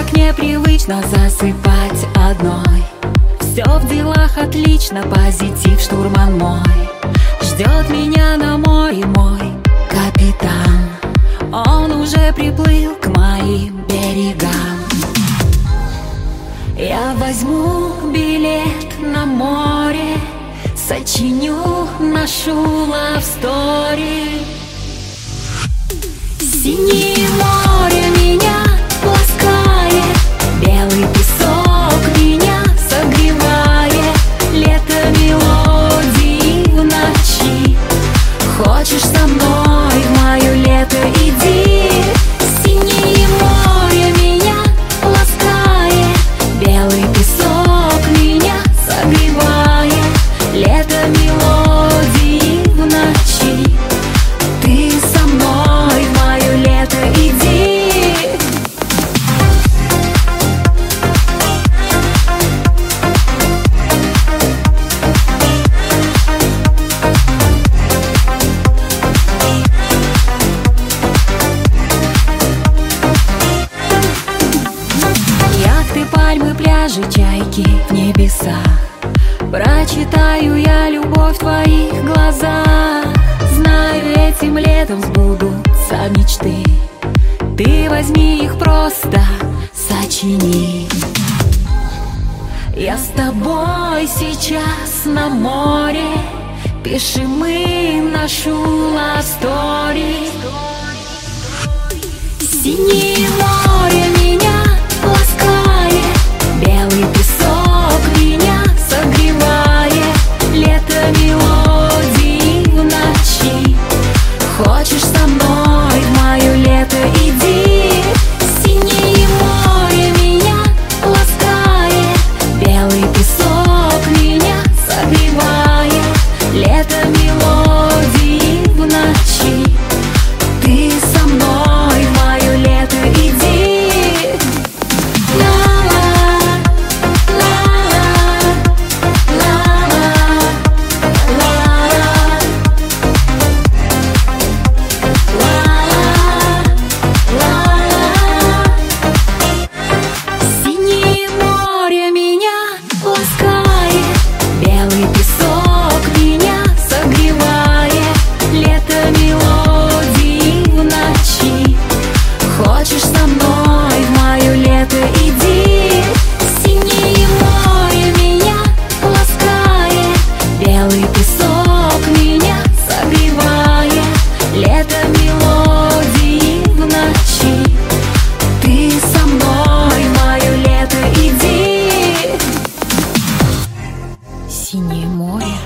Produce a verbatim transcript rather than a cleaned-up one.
Так непривычно засыпать одной. Все в делах отлично, позитив штурман мой. Ждет меня на море мой капитан. Он уже приплыл к моим берегам. Я возьму билет на море, сочиню нашу love story. Синее море меня ласкает, белый песок меня согревает. Лето мелодии в ночи. Хочешь со мной в мое лето иди. Синее море меня ласкает, белый песок меня согревает. Лето мелодии в ночи. Ты со мной в мое лето иди. Яхты, пальмы, пляжи, чайки в небесах. Прочитаю я любовь в твоих глазах. Знаю, этим летом сбудутся мечты. Ты возьми их просто, сочини. Я с тобой сейчас на море. Пишем мы нашу love story. Синее море меня ласкает, белый песок меня согревает. Лето мелодии в ночи. Хочешь со мной в мое лето иди. Синее море меня ласкает, белый песок меня согревает. Лето мелодии в ночи. Ты со мной в мое лето иди. Синее море меня ласкает, белый песок меня согревает. Лето мелодии в ночи. Хочешь со мной в мое лето иди. Синее море меня ласкает, белый песок меня согревает. Лето мелодии в ночи. Ты со мной в мое лето иди. Синее море.